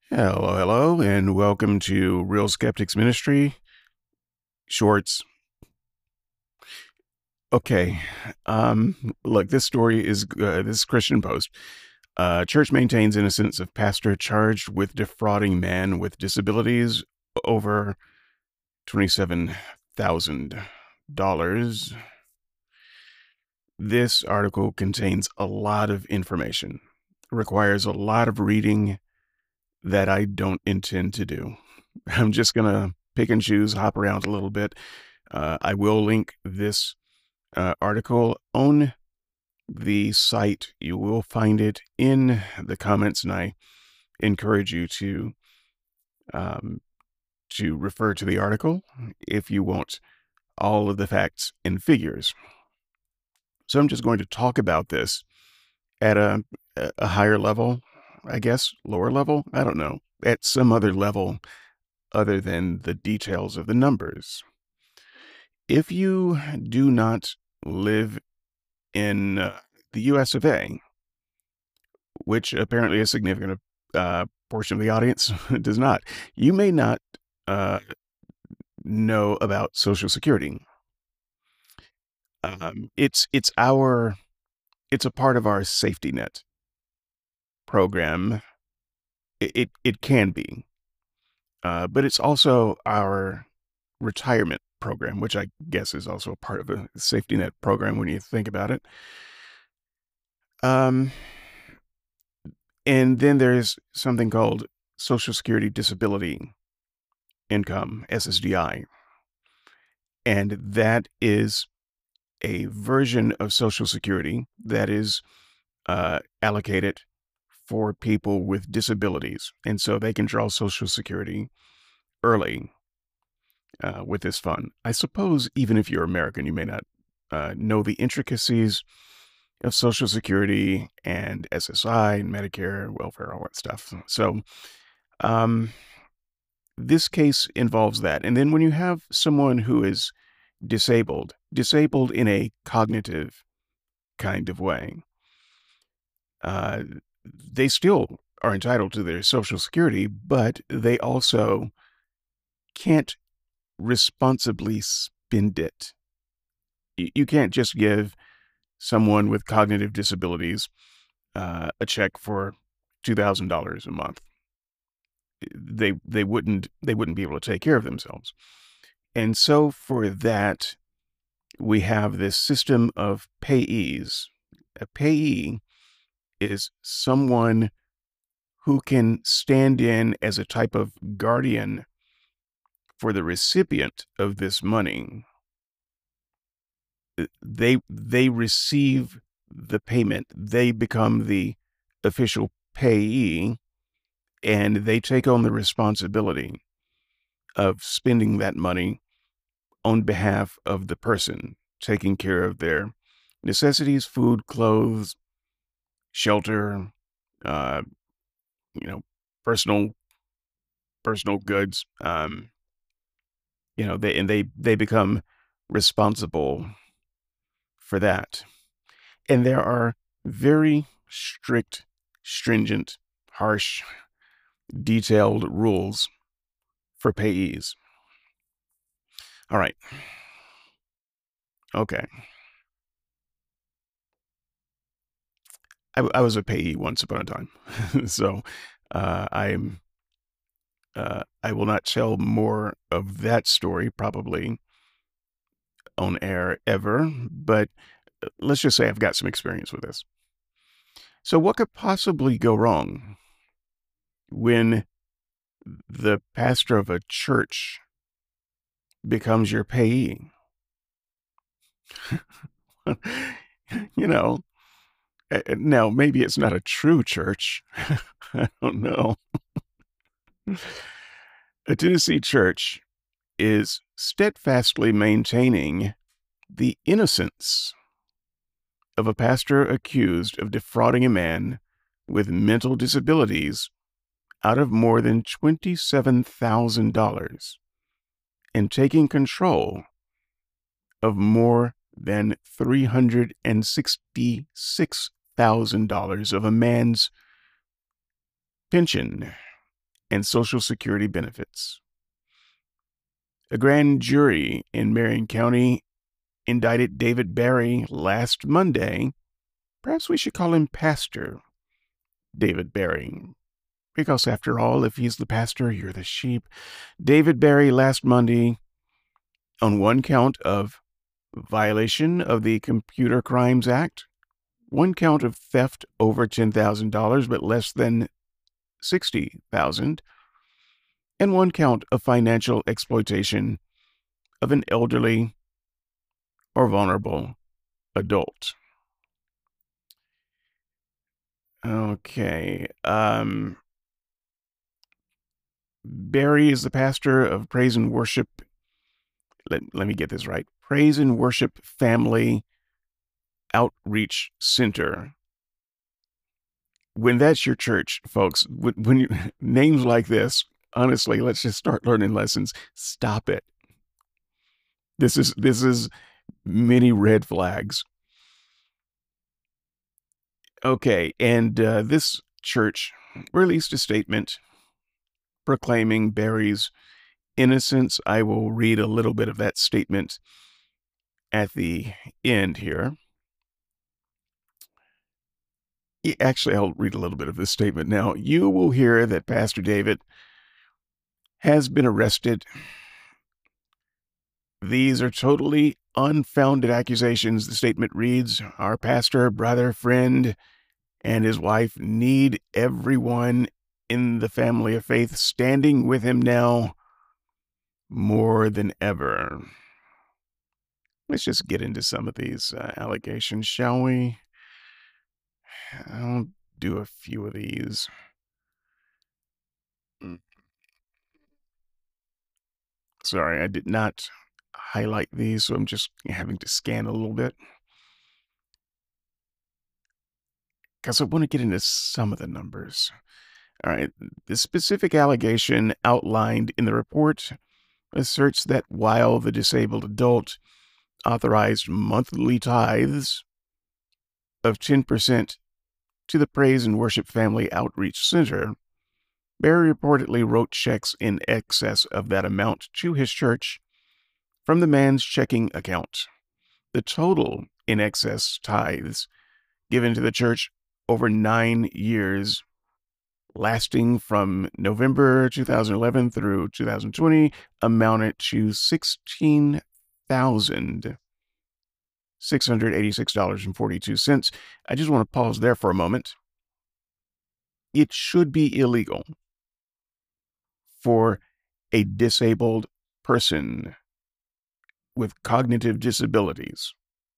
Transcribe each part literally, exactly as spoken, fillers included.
Hello, hello, and welcome to Real Skeptics Ministry Shorts. Okay, um, look, this story is uh, this is Christian Post. Uh, church maintains innocence of pastor charged with defrauding man with disabilities over twenty-seven thousand dollars. This article contains a lot of information, requires a lot of reading that I don't intend to do. I'm just gonna pick and choose, hop around a little bit. Uh, I will link this uh, article on the site. You will find it in the comments, and I encourage you to um, to refer to the article if you want all of the facts and figures. So I'm just going to talk about this at a, a higher level, I guess, lower level. I don't know, at some other level other than the details of the numbers. If you do not live in uh, the U S of A, which apparently a significant uh, portion of the audience does not, you may not uh, know about Social Security. Um, it's it's our it's a part of our safety net program. It it, it can be, uh, but it's also our retirement program, which I guess is also a part of a safety net program when you think about it. Um, and then there's something called Social Security Disability Income, S S D I. And that is a version of Social Security that is uh, allocated for people with disabilities. And so they can draw Social Security early uh, with this fund. I suppose even if you're American, you may not uh, know the intricacies of Social Security and S S I and Medicare, welfare, all that stuff. So um, this case involves that. And then when you have someone who is disabled, disabled in a cognitive kind of way, uh, they still are entitled to their Social Security, but they also can't responsibly spend it. You can't just give someone with cognitive disabilities uh, a check for two thousand dollars a month. They they wouldn't they wouldn't be able to take care of themselves. And so for that, we have this system of payees. A payee is someone who can stand in as a type of guardian for the recipient of this money. They they receive the payment. They become the official payee, and they take on the responsibility of spending that money on behalf of the person, taking care of their necessities, food, clothes, shelter, uh, you know, personal personal goods. Um, you know, they and they they become responsible for that. And there are very strict, stringent, harsh, detailed rules for payees. All right. Okay. I, I was a payee once upon a time, so uh, I'm. Uh, I will not tell more of that story probably on air ever, but let's just say I've got some experience with this. So, what could possibly go wrong when the pastor of a church becomes your payee? You know, uh, now maybe it's not a true church. I don't know. A Tennessee church is steadfastly maintaining the innocence of a pastor accused of defrauding a man with mental disabilities out of more than twenty-seven thousand dollars and taking control of more than three hundred sixty-six thousand dollars of a man's pension and Social Security benefits. A grand jury in Marion County indicted David Berry last Monday. Perhaps we should call him Pastor David Berry, because after all, if he's the pastor, you're the sheep. David Berry last Monday on one count of violation of the Computer Crimes Act, one count of theft over ten thousand dollars but less than sixty thousand dollars, and one count of financial exploitation of an elderly or vulnerable adult. Okay. Um, Berry is the pastor of Praise and Worship. Let, let me get this right. Praise and Worship Family Outreach Center. When that's your church, folks, when, when you names like this, honestly, let's just start learning lessons. Stop it. This is this is many red flags. Okay, and uh, this church released a statement proclaiming Berry's innocence. I will read a little bit of that statement at the end here. Actually, I'll read a little bit of this statement now. You will hear that Pastor David has been arrested. These are totally unfounded accusations. The statement reads, our pastor, brother, friend, and his wife need everyone in the family of faith standing with him now more than ever. Let's just get into some of these uh, allegations, shall we? I'll do a few of these. Sorry, I did not highlight these, so I'm just having to scan a little bit, because I want to get into some of the numbers. All right, the specific allegation outlined in the report asserts that while the disabled adult authorized monthly tithes of ten percent to the Praise and Worship Family Outreach Center, Berry reportedly wrote checks in excess of that amount to his church from the man's checking account. The total in excess tithes given to the church over nine years, lasting from November two thousand eleven through two thousand twenty, amounted to sixteen thousand six hundred eighty-six dollars and forty-two cents. I just want to pause there for a moment. It should be illegal for a disabled person with cognitive disabilities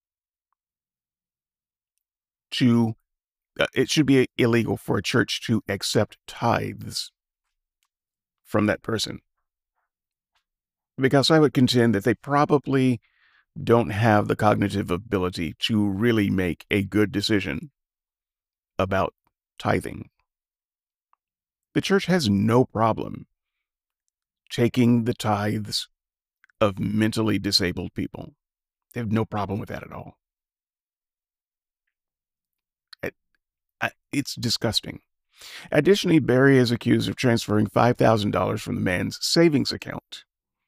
to, uh, it should be illegal for a church to accept tithes from that person. Because I would contend that they probably don't have the cognitive ability to really make a good decision about tithing. The church has no problem taking the tithes of mentally disabled people. They have no problem with that at all. It, I, it's disgusting. Additionally, Berry is accused of transferring five thousand dollars from the man's savings account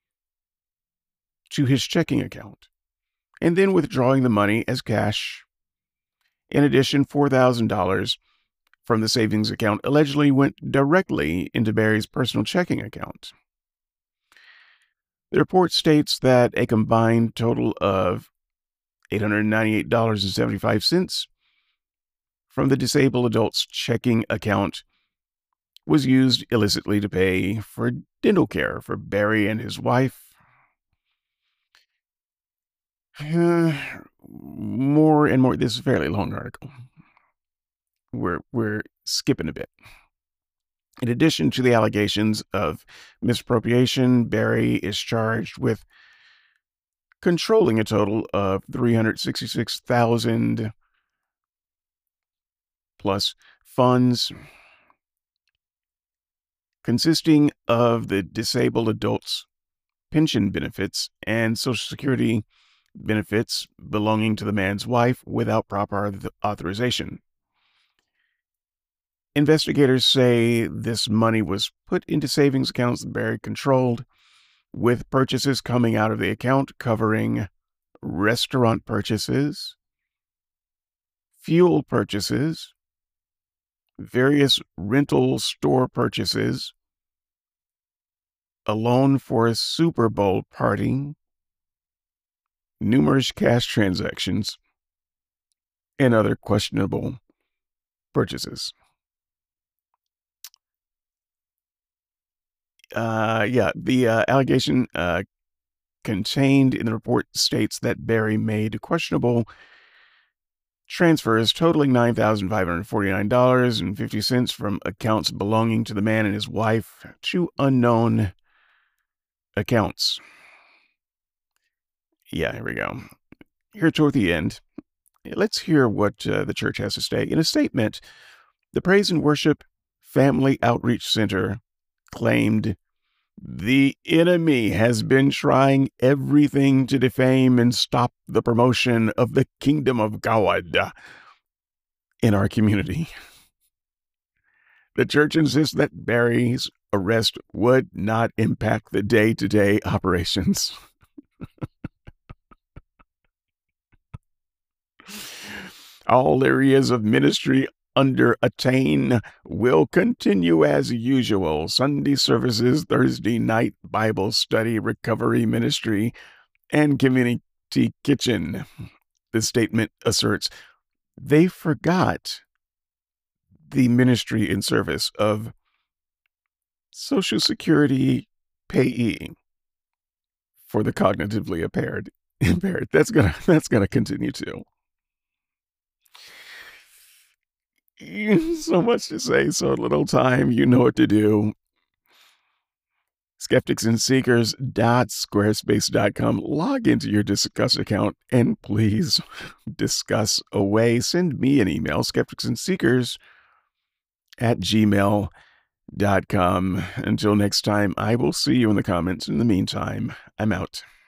to his checking account, and then withdrawing the money as cash. In addition, four thousand dollars from the savings account allegedly went directly into Berry's personal checking account. The report states that a combined total of eight hundred ninety-eight dollars and seventy-five cents from the disabled adult's checking account was used illicitly to pay for dental care for Berry and his wife. Uh, more and more. This is a fairly long article. We're we're skipping a bit. In addition to the allegations of misappropriation, Berry is charged with controlling a total of three hundred sixty-six thousand dollars plus funds consisting of the disabled adult's pension benefits and Social Security benefits belonging to the man's wife without proper authorization. Investigators say this money was put into savings accounts that Barry controlled, with purchases coming out of the account covering restaurant purchases, fuel purchases, various rental store purchases, a loan for a Super Bowl party, numerous cash transactions, and other questionable purchases. Uh, yeah, the uh, allegation uh, contained in the report states that Barry made questionable transfers totaling nine thousand five hundred forty-nine dollars and fifty cents from accounts belonging to the man and his wife to unknown accounts. Yeah, here we go. Here toward the end, let's hear what uh, the church has to say. In a statement, the Praise and Worship Family Outreach Center claimed the enemy has been trying everything to defame and stop the promotion of the kingdom of God in our community. The church insists that Barry's arrest would not impact the day-to-day operations. All areas of ministry under Attain will continue as usual. Sunday services, Thursday night Bible study, recovery ministry, and community kitchen. The statement asserts they forgot the ministry and service of Social Security payee for the cognitively impaired. Impaired. That's gonna that's gonna continue too. So much to say, so little time. You know what to do. skeptics and seekers dot squarespace dot com. Log into your Discuss account and please discuss away. Send me an email, skeptics and seekers at gmail dot com. Until next time, I will see you in the comments. In the meantime, I'm out.